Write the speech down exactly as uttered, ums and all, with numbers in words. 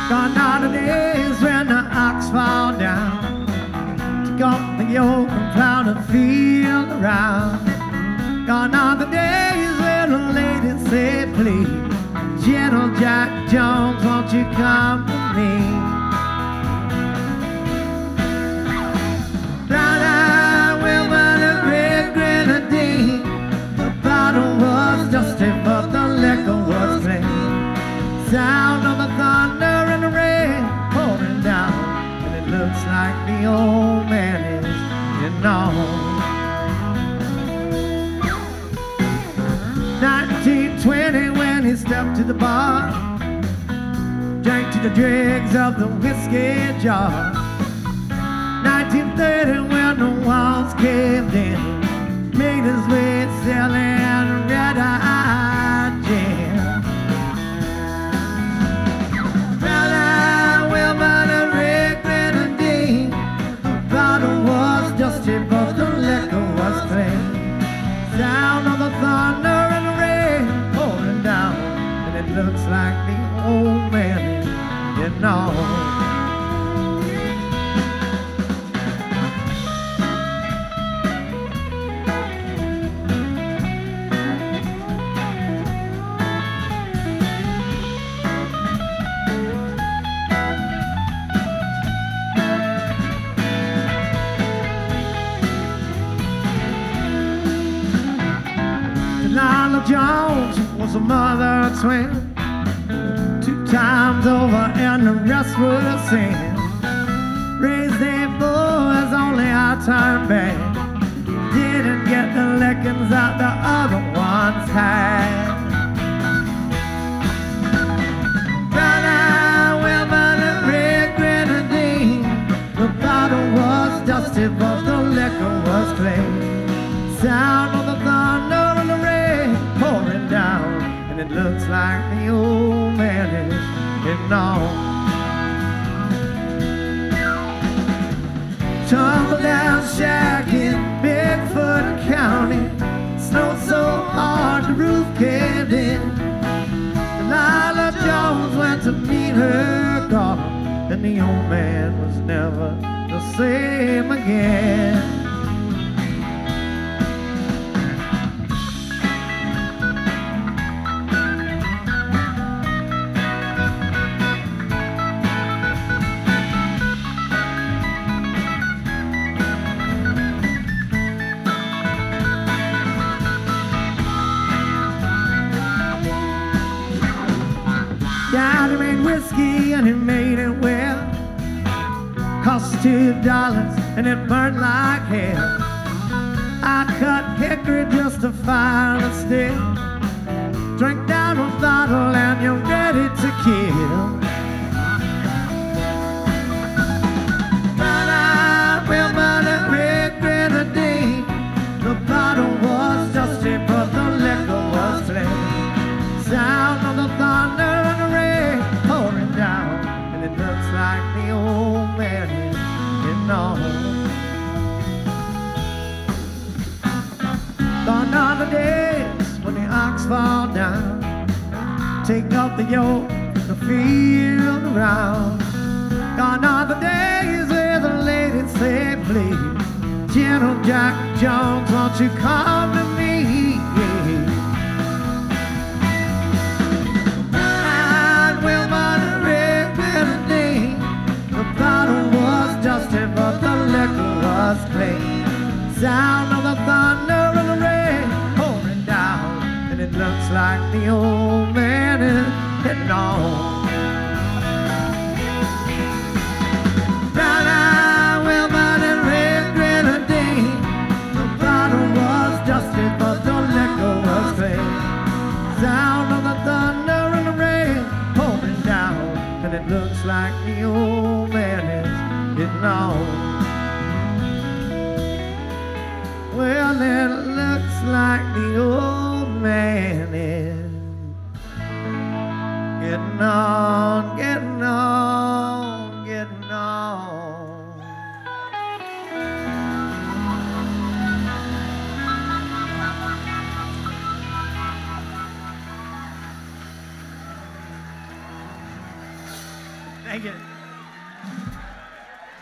Gone are the days when the ox fall down, took off the yoke and plowed the field around. Gone are the days when the lady said, please, Gentle Jack Jones, won't you come to me? Brown-eyed women and red grenadine, the bottle was dusty but the liquor was clean. Sound of the thunder and the rain pouring down, and it looks like the old man is getting on. nineteen twenty when he stepped to the bar, drank to the dregs of the whiskey jar. nineteen thirty when the walls caved in, made his way selling red-eyed gin. Brown-eyed women and red grenadine, the bottle was dusty but the liquor was clean. Sound of the thunder and the rain pouring down, and it looks like the old man is getting on. Delilah Jones was a mother of twin, two times over and the rest were sin. Raised their boys only our turn back, didn't get the lickings out the other ones had. Brown-eyed women and red grenadine, the bottle was dusty but the liquor was clean. Sound of the thunder and the rain pouring down, and it looks like the old man is getting on. Tumble down shack in Bigfoot County, snowed so hard the roof caved in. Delilah Jones went to meet her God, and the old man was never the same again. Daddy made whiskey and he made it well, cost two dollars and it burned like hell. I cut hickory just to fire a stick, drink down a bottle and you're ready to kill. Brown-eyed women and red grenadine, the bottle was dusty but the liquor was clean. Sound of the thunder and the rain pouring down, and it looks like the old man is getting on. Gone are the days when the ox fall down, take off the yoke, the field around. Gone are the days where the lady said, please, Gentle Jack Jones, won't you come to me? But the liquor was clean. Sound of the thunder and the rain pouring down, and it looks like the old man is getting on. Brown-eyed women and red grenadine, the bottle was dusty but the liquor was clean. Sound of the thunder and the rain pouring down, and it looks like the old man is getting on. Well, it looks like the old man is getting on, getting on, getting on. Thank you.